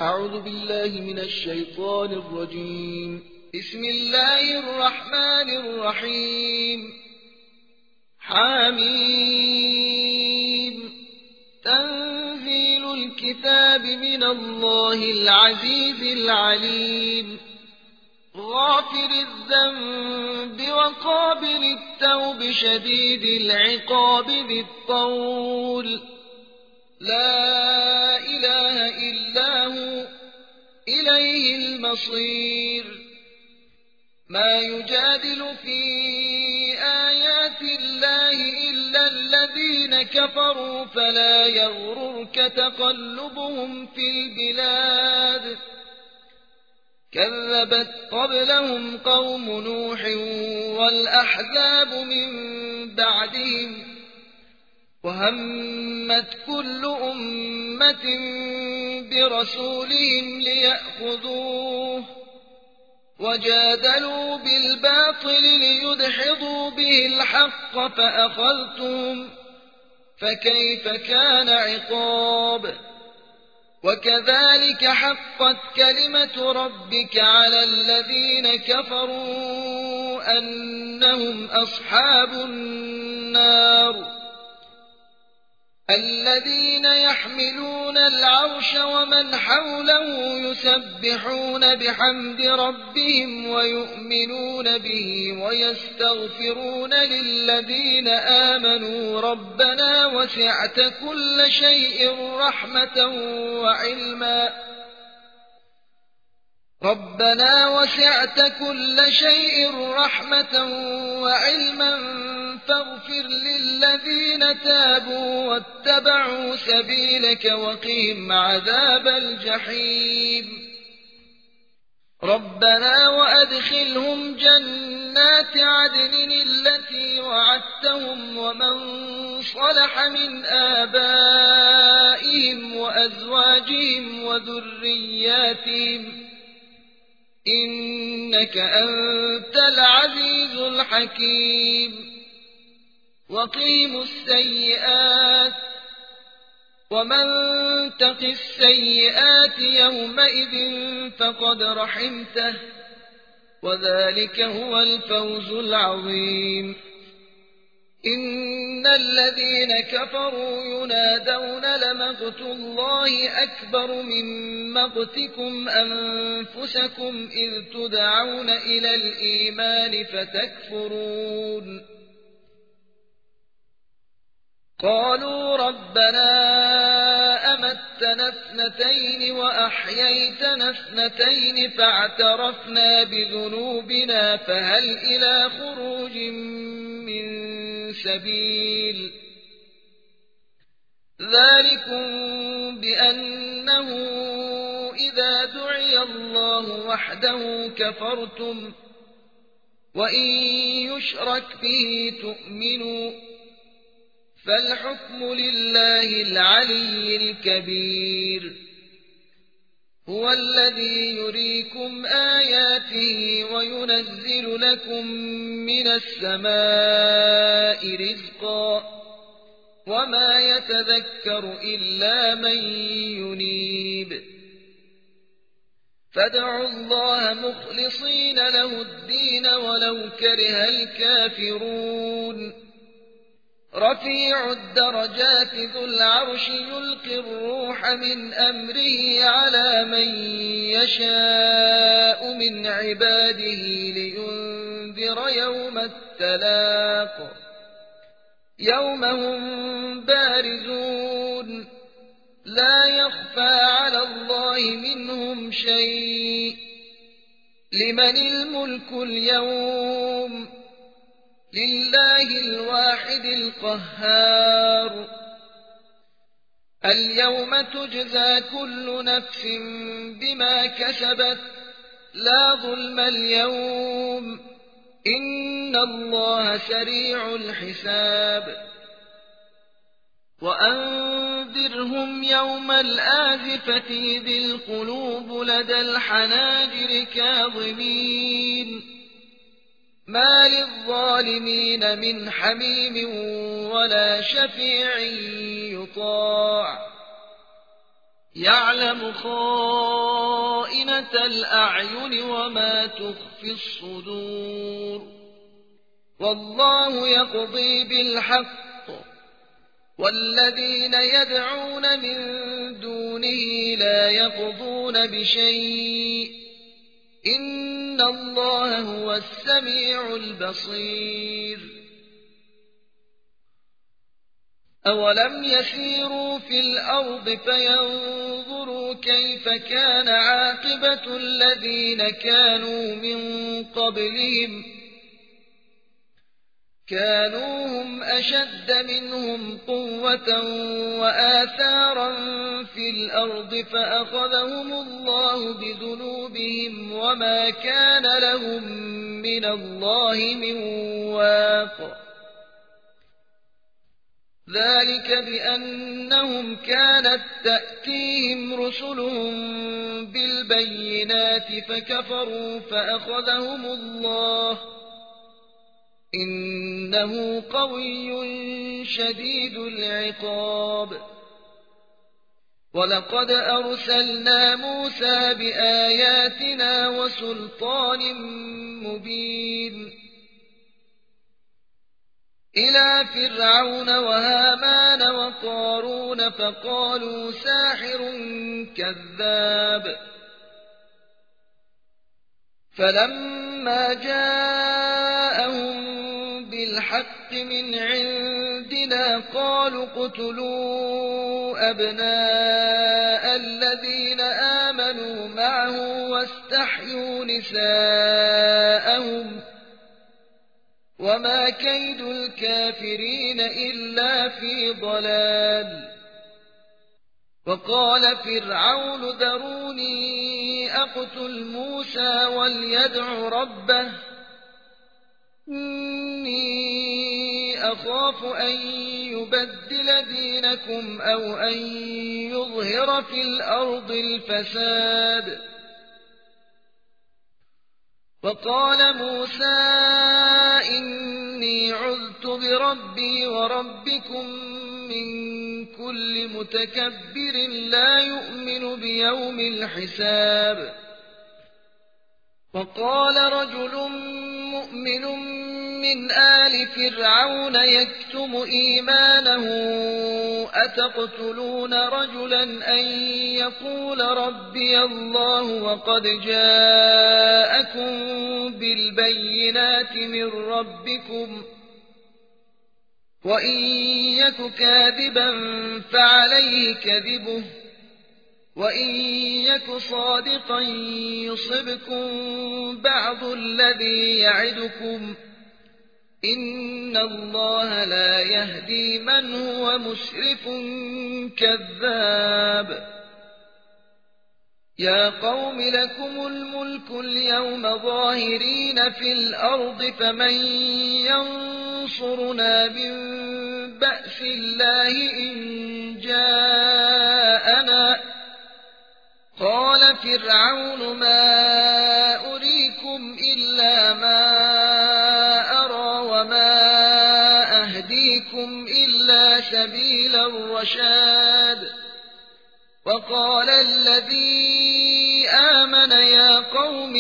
أعوذ بالله من الشيطان الرجيم. بسم الله الرحمن الرحيم. حميم. تنزيل الكتاب من الله العزيز العليم. غافر الذنب وقابل التوب شديد العقاب ذي الطول. لا إله إلا هو إليه المصير. ما يجادل في آيات الله إلا الذين كفروا فلا يغررك تقلبهم في البلاد. كذبت قبلهم قوم نوح والأحزاب من بعدهم وهمت كل أمة برسولهم ليأخذوه وجادلوا بالباطل ليدحضوا به الحق فأخذتهم فكيف كان عقاب. وكذلك حقت كلمة ربك على الذين كفروا أنهم أصحاب النار. الذين يحملون العرش ومن حوله يسبحون بحمد ربهم ويؤمنون به ويستغفرون للذين آمنوا ربنا وسعت كل شيء رحمة وعلما فاغفر للذين تابوا واتبعوا سبيلك وقهم عذاب الجحيم. ربنا وأدخلهم جنات عدن التي وعدتهم ومن صلح من آبائهم وأزواجهم وذرياتهم إنك أنت العزيز الحكيم. وقهم السيئات ومن تق السيئات يومئذ فقد رحمته وذلك هو الفوز العظيم. إن الذين كفروا ينادون لمقت الله أكبر من مقتكم أنفسكم إذ تدعون إلى الإيمان فتكفرون. قالوا ربنا أمتنا اثنتين وأحييتنا اثنتين فاعترفنا بذنوبنا فهل إلى خروج من سبيل. ذلكم بأنه إذا دعي الله وحده كفرتم وإن يشرك به تؤمنوا فالحكم لله العلي الكبير. هو الذي يريكم آياته وينزل لكم من السماء رزقا وما يتذكر إلا من ينيب. فادعوا الله مخلصين له الدين ولو كره الكافرون. رفيع الدرجات ذو العرش يلقي الروح من أمره على من يشاء من عباده لينذر يوم التلاق. يوم هم بارزون لا يخفى على الله منهم شيء. لمن الملك اليوم؟ لله الواحد القهار. اليوم تجزى كل نفس بما كسبت لا ظلم اليوم إن الله سريع الحساب. وأنذرهم يوم الآزفة إذ القلوب لدى الحناجر كاظمين ما للظالمين من حميم ولا شفيع يطاع يعلم خائنة الأعين وما تخفي الصدور والله يقضي بالحق والذين يدعون من دونه لا يقضون بشيء إن الله هو السميع البصير أولم يسيروا في الأرض فينظروا كيف كان عاقبة الذين كانوا من قبلهم كانوا هم أشد منهم قوة وآثارا في الأرض فأخذهم الله بذنوبهم وما كان لهم من الله من واق ذلك بأنهم كانت تأتيهم رسلهم بالبينات فكفروا فأخذهم الله إنه قوي شديد العقاب ولقد أرسلنا موسى بآياتنا وسلطان مبين إلى فرعون وهامان وقارون فقالوا ساحر كذاب فلما جاءهم بالحق من عندنا قالوا اقتلوا أبناء الذين آمنوا معه واستحيوا نساءهم وما كيد الكافرين إلا في ضلال وقال فرعون ذروني أقتل موسى وليدع ربه إني أخاف أن يبدل دينكم أو أن يظهر في الأرض الفساد وقال موسى إني عذت بربي وربكم من كل متكبر لا يؤمن بيوم الحساب وقال رجل مؤمن من آل فرعون يكتم إيمانه أتقتلون رجلا أن يقول ربي الله وقد جاءكم بالبينات من ربكم وإن يك كاذبا فعليه كذبه وإن يك صادقا يصبكم بعض الذي يعدكم إن الله لا يهدي من هو مسرف كذاب يا قوم لكم الملك اليوم ظاهرين في الأرض فمن ينصرنا من بأس الله إن جاءنا قال فرعون ما أريكم إلا ما أرى وما أهديكم إلا سبيل الرشاد وقال الذي آمن يا قوم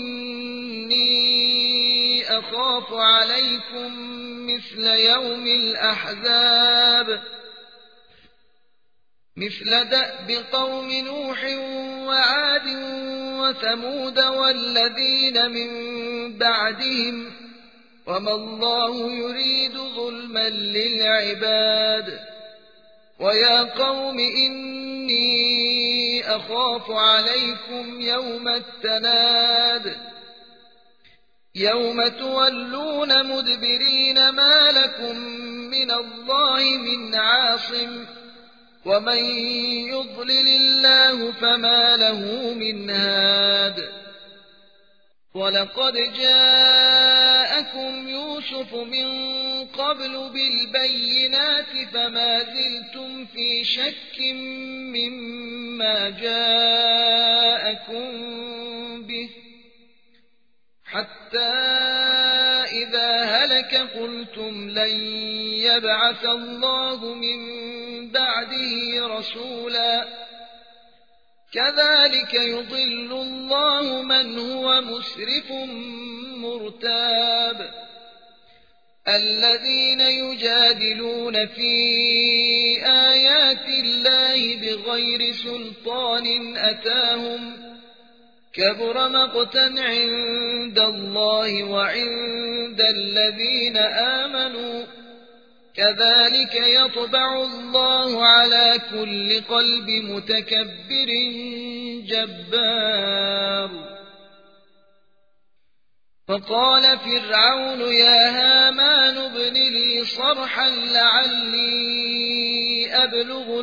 إني أخاف عليكم مثل يوم الأحزاب مثل دأب قوم نوح وعاد وثمود والذين من بعدهم وما الله يريد ظلما للعباد ويا قوم إني أخاف عليكم يوم التناد يوم تولون مدبرين ما لكم من الله من عاصم ومن يضلل الله فما له من هاد ولقد جاءكم يوسف من قبل بالبينات فما زلتم في شك مما جاءكم به حتى إذا هلك قلتم لن يبعث الله من بعده رسولا كذلك يضل الله من هو مسرف مرتاب الذين يجادلون في آيات الله بغير سلطان أتاهم كبر مقتا عند الله وعند الذين آمنوا كذلك يطبع الله على كل قلب متكبر جبار فقال فرعون يا هامان ابن لي صرحا لعلي أبلغ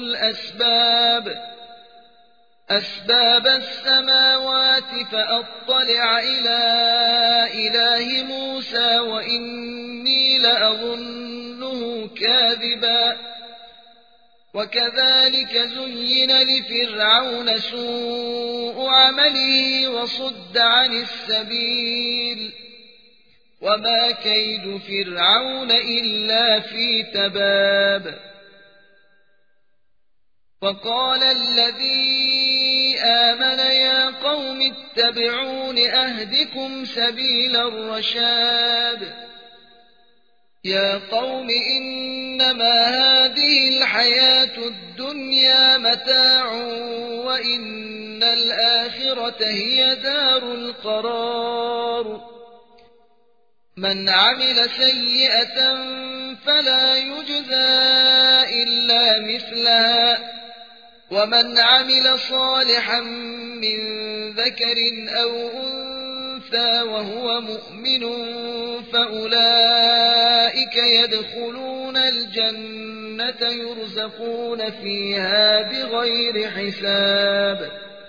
أسباب السماوات فأطلع إلى إله موسى وإني لأظنه كاذبا وكذلك زين لفرعون سوء عمله وصد عن السبيل وما كيد فرعون إلا في تباب وقال الذي آمن يا قوم اتبعون أهدكم سبيل الرشاد يا قوم إنما هذه الحياة الدنيا متاع وإن الآخرة هي دار القرار من عمل سيئة فلا يجزى إلا مثلها ومن عمل صالحا من ذكر أو أنثى وهو مؤمن فأولئك يدخلون الجنة يرزقون فيها بغير حساب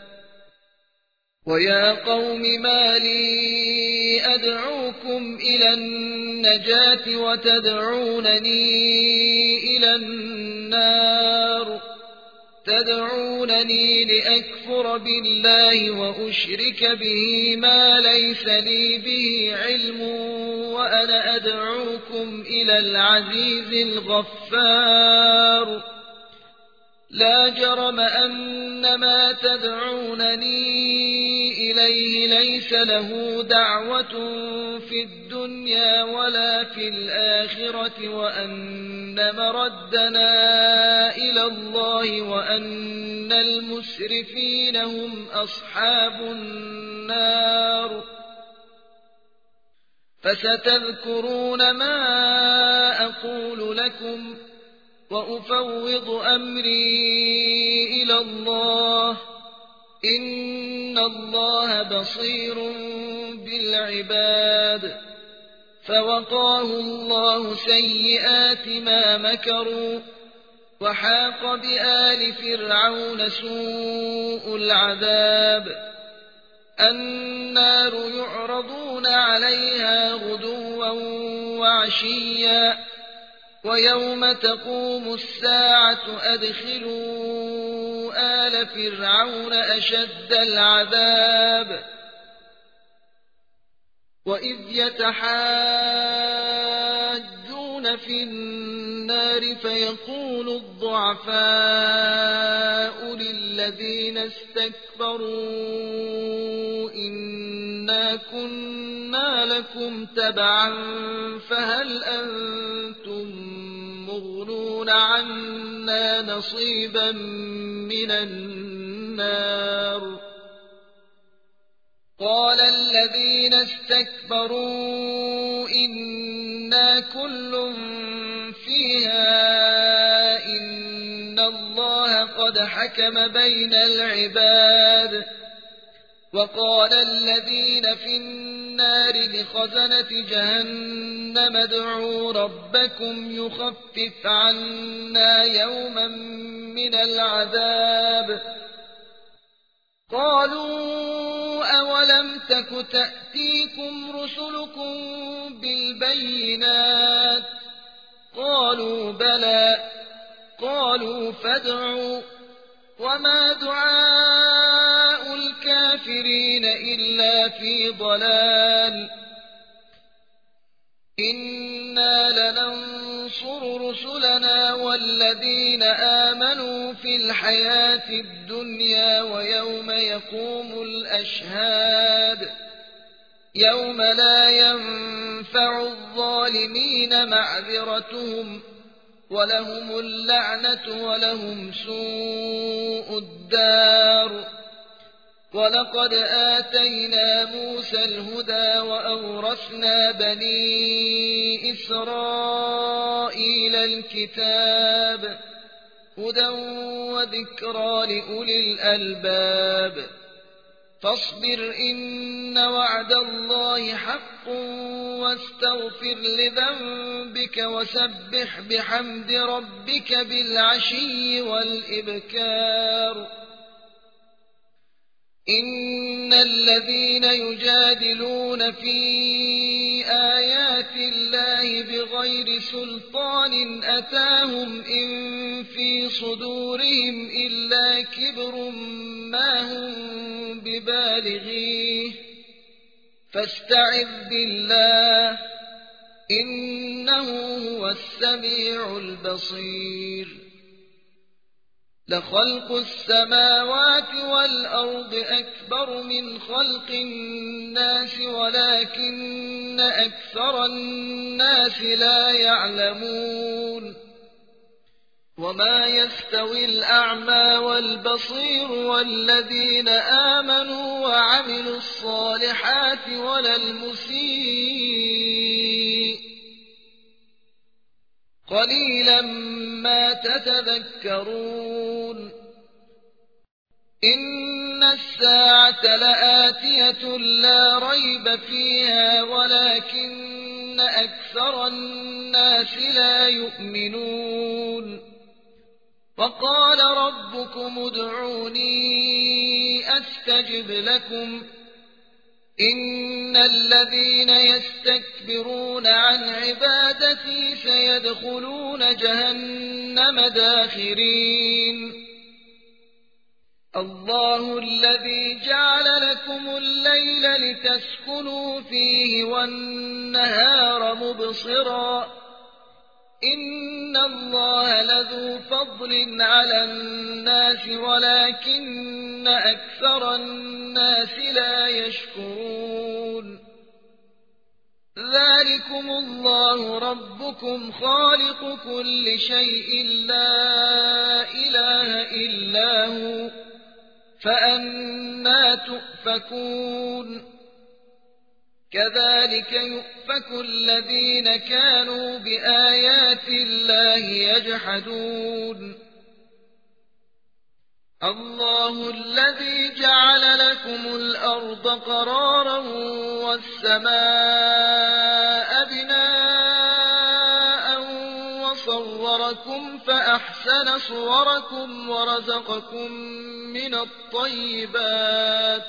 ويا قوم ما لي أدعوكم إلى النجاة وتدعونني إلى النار تدعونني لأكفر بالله وأشرك به ما ليس لي به علم وأنا أدعوكم إلى العزيز الغفار لا جرم أن ما تدعونني إليه ليس له دعوة في الدنيا ولا في الآخرة وأن مردنا إلى الله وأن المسرفين هم أصحاب النار فستذكرون ما أقول لكم وأفوض أمري إلى الله إن الله بصير بالعباد فوقاه الله سيئات ما مكروا وحاق بآل فرعون سوء العذاب النار يعرضون عليها غدوا وعشيا ويوم تقوم الساعة أدخلوا آل فرعون أشد العذاب وإذ يتحاجون في النار فيقول الضعفاء للذين استكبروا إنا كنا لكم تبعا فهل أنتم مغنون عنا نصيبا من النار قال الذين استكبروا إنا كل فيها إن الله قد حكم بين العباد وقال الذين في النار لخزنة جهنم ادعوا ربكم يخفف عنا يوما من العذاب قالوا أولم تك تأتيكم رسلكم بالبينات قالوا بلى قالوا فادعوا وما دعاء الكافرين إلا في ضلال إنا لننصر ننصر رسلنا والذين آمنوا في الحياة الدنيا ويوم يقوم الأشهاد يوم لا ينفع الظالمين معذرتهم ولهم اللعنة ولهم سوء الدار. ولقد آتينا موسى الهدى وأورثنا بني إسرائيل الكتاب هدى وذكرى لأولي الألباب. فاصبر إن وعد الله حق واستغفر لذنبك وسبح بحمد ربك بالعشي والإبكار. إن الذين يجادلون في آيات الله بغير سلطان أتاهم إن في صدورهم إلا كبر ما هم ببالغيه فاستعذ بالله إنه هو السميع البصير. لخلق السماوات والأرض أكبر من خلق الناس ولكن أكثر الناس لا يعلمون. وما يستوي الأعمى والبصير والذين آمنوا وعملوا الصالحات ولا المسيء قليلا ما تتذكرون. إن الساعة لآتية لا ريب فيها ولكن أكثر الناس لا يؤمنون. وقال ربكم ادعوني أستجب لكم إن الذين يستكبرون عن عبادتي سيدخلون جهنم داخرين. الله الذي جعل لكم الليل لتسكنوا فيه والنهار مبصرا إن الله لذو فضل على الناس ولكن أكثر الناس لا يشكرون. ذلكم الله ربكم خالق كل شيء لا إله إلا هو فأنى تؤفكون. كذلك يؤفك الذين كانوا بآيات الله يجحدون. الله الذي جعل لكم الأرض قرارا والسماء بناء وصوركم فأحسن صوركم ورزقكم من الطيبات.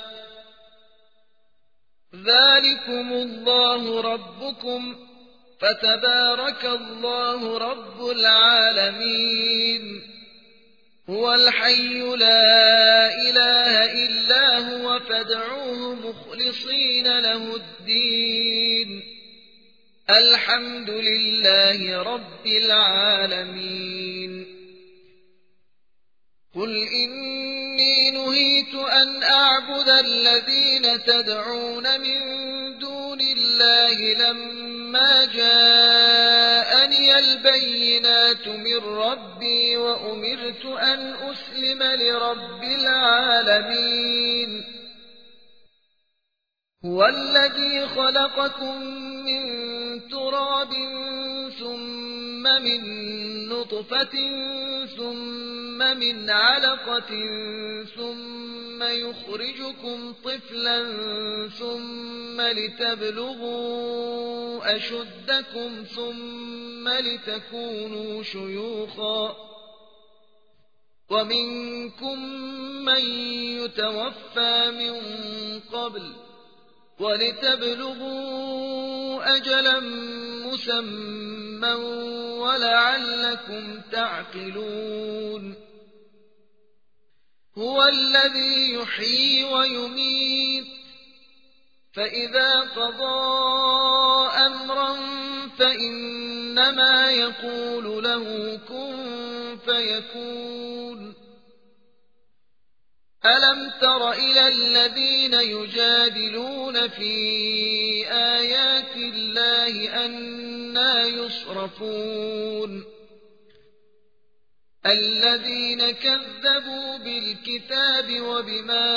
ذلكم الله ربكم فتبارك الله رب العالمين. هو الحي لا إله إلا هو فادعوه مخلصين له الدين الحمد لله رب العالمين. قل إني نهيت أن أعبد الذين تدعون من دون الله لما جاءني البينات من ربي وأمرت أن أسلم لرب العالمين. هو الذي خلقكم من تراب ثم من نطفة ثم من علقة ثم يخرجكم طفلا ثم لتبلغوا أشدكم ثم لتكونوا شيوخا ومنكم من يتوفى من قبل ولتبلغوا أجلا مسمى ولعلكم تعقلون. هو الذي يحيي ويميت فإذا قضى أمرا فإنما إنما يقول له كن فيكون. ألم تر إلى الذين يجادلون في آيات الله أنى يصرفون الذين كذبوا بالكتاب وبما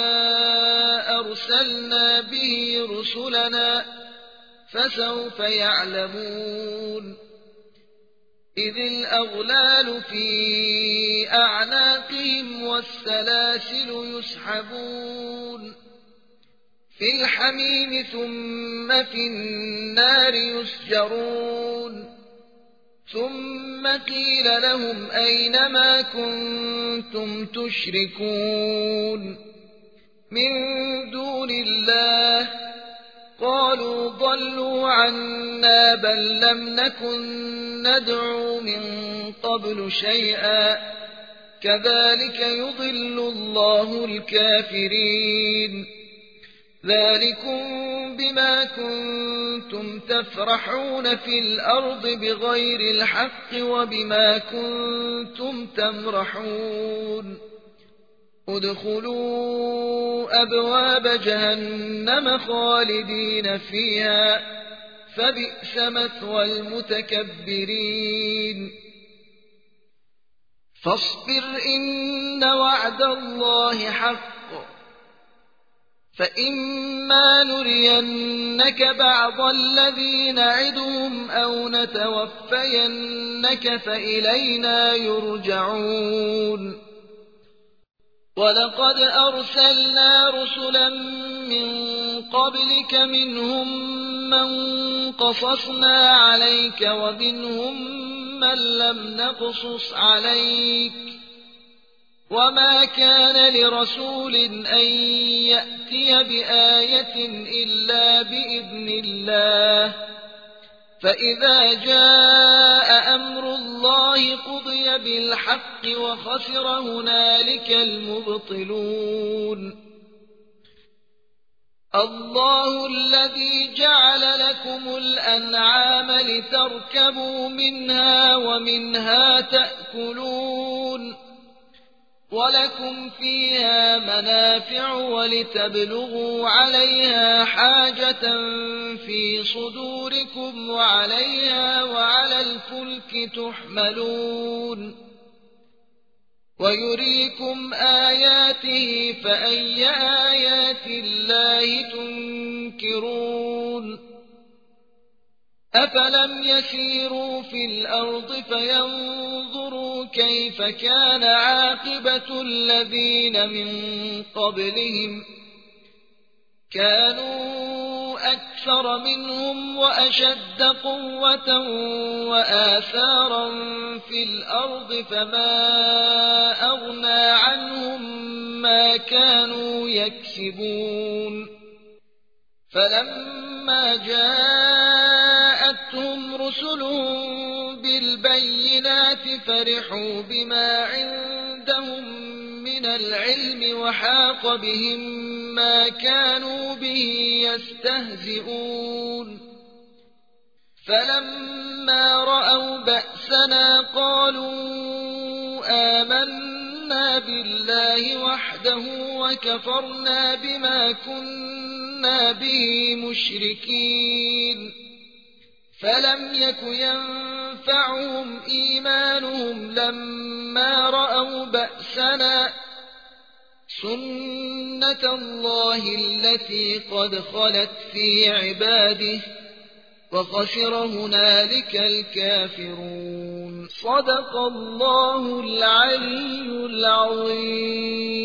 أرسلنا به رسلنا فسوف يعلمون إذ الأغلال في أعناقهم والسلاسل يسحبون في الحميم ثم في النار يسجرون ثم قيل لهم أين ما كنتم تشركون من دون الله قالوا ضلوا عنا بل لم نكن ندعو من قبل شيئا كذلك يضل الله الكافرين ذلكم بما كنتم تفرحون في الأرض بغير الحق وبما كنتم تمرحون ادخلوا أبواب جهنم خالدين فيها فبئس مثوى المتكبرين فاصبر إن وعد الله حق فإما نرينك بعض الذي نعدهم أو نتوفينك فإلينا يرجعون ولقد أرسلنا رسلا من قبلك منهم من قصصنا عليك ومنهم من لم نقصص عليك وما كان لرسول أن يأتي بآية إلا بإذن الله فإذا جاء أمر الله قضي بالحق وخسر هنالك المبطلون الله الذي جعل لكم الأنعام لتركبوا منها ومنها تأكلون ولكم فيها منافع ولتبلغوا عليها حاجة في صدوركم وعليها وعلى الفلك تحملون ويريكم آياته فأي آيات الله تنكرون أفلم يسيروا في الأرض فينظروا كيف كان عاقبة الذين من قبلهم كانوا أكثر منهم وأشد قوة وآثارا في الأرض فما أغنى عنهم ما كانوا يكسبون فلما جاءتهم رسلهم بالبينات فرحوا بما عندهم من العلم وحاق بهم ما كانوا به يستهزئون فلما رأوا بأسنا قالوا آمنا بالله وحده وكفرنا بما كنا به مشركين فلم يك ينفعهم إيمانهم لما رأوا بأسنا سنة الله التي قد خلت في عباده وخسر هنالك الكافرون صدق الله العلي العظيم.